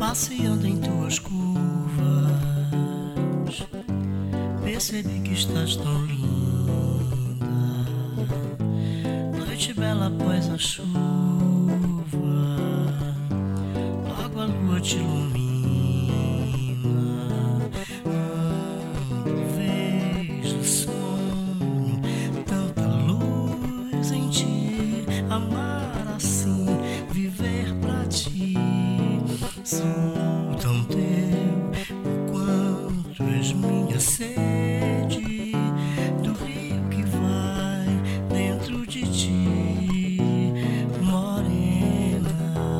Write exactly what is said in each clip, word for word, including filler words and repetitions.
Passeando em tuas curvas, percebi que estás tão linda. Noite bela após a chuva, logo a lua te ilumina. Hum, vejo sonho, tanta luz em ti. Amar assim, viver pra ti. Sou tão teu quanto és minha sede, do rio que vai dentro de ti, morena.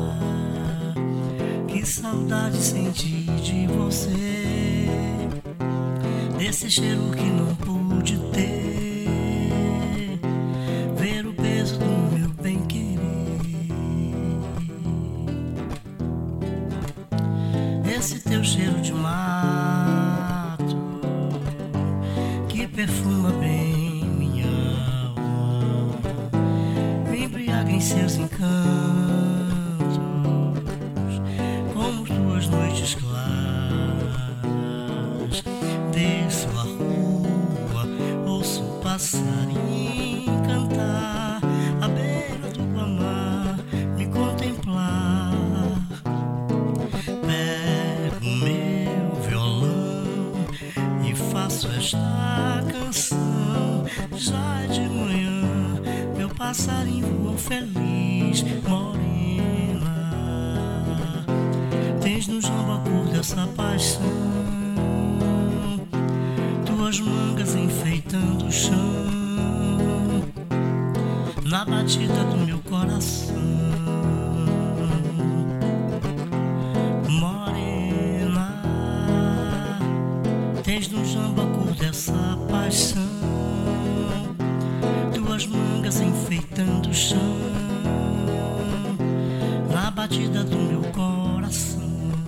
Que saudade senti de você, desse cheiro que não pude ter, ver o peso do meu bem querer. Esse teu cheiro de mato que perfuma bem minha alma, me embriaga em seus encantos, como tuas noites claras. Desço a rua, ouço um passarinho cantar, à beira do Guamá me contemplar. Faço esta canção, já é de manhã, meu passarinho voa feliz, morena. Tens no jambo a cor dessa paixão, tuas mangas enfeitando o chão, na batida do meu coração. Tens no jambo a cor dessa paixão, tuas mangas enfeitando o chão, na batida do meu coração.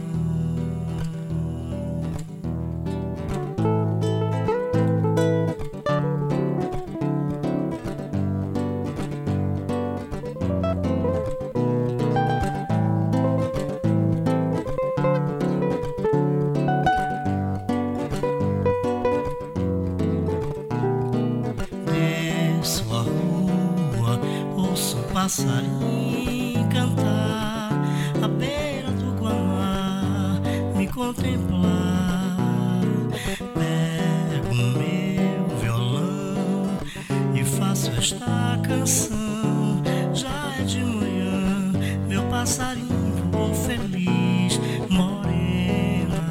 Passarinho cantar, à beira do Guamá me contemplar. Pego meu violão e faço esta canção, já é de manhã, meu passarinho voou feliz, morena.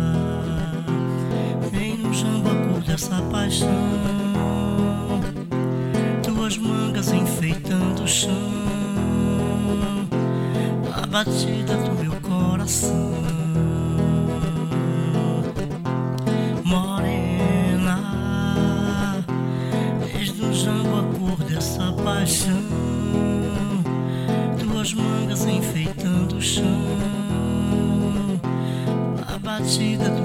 Vem no jambo a cor dessa paixão, tuas mangas enfeitando o chão, a batida do meu coração. Morena, desde o jambo a cor dessa paixão, tuas mangas enfeitando o chão, a batida do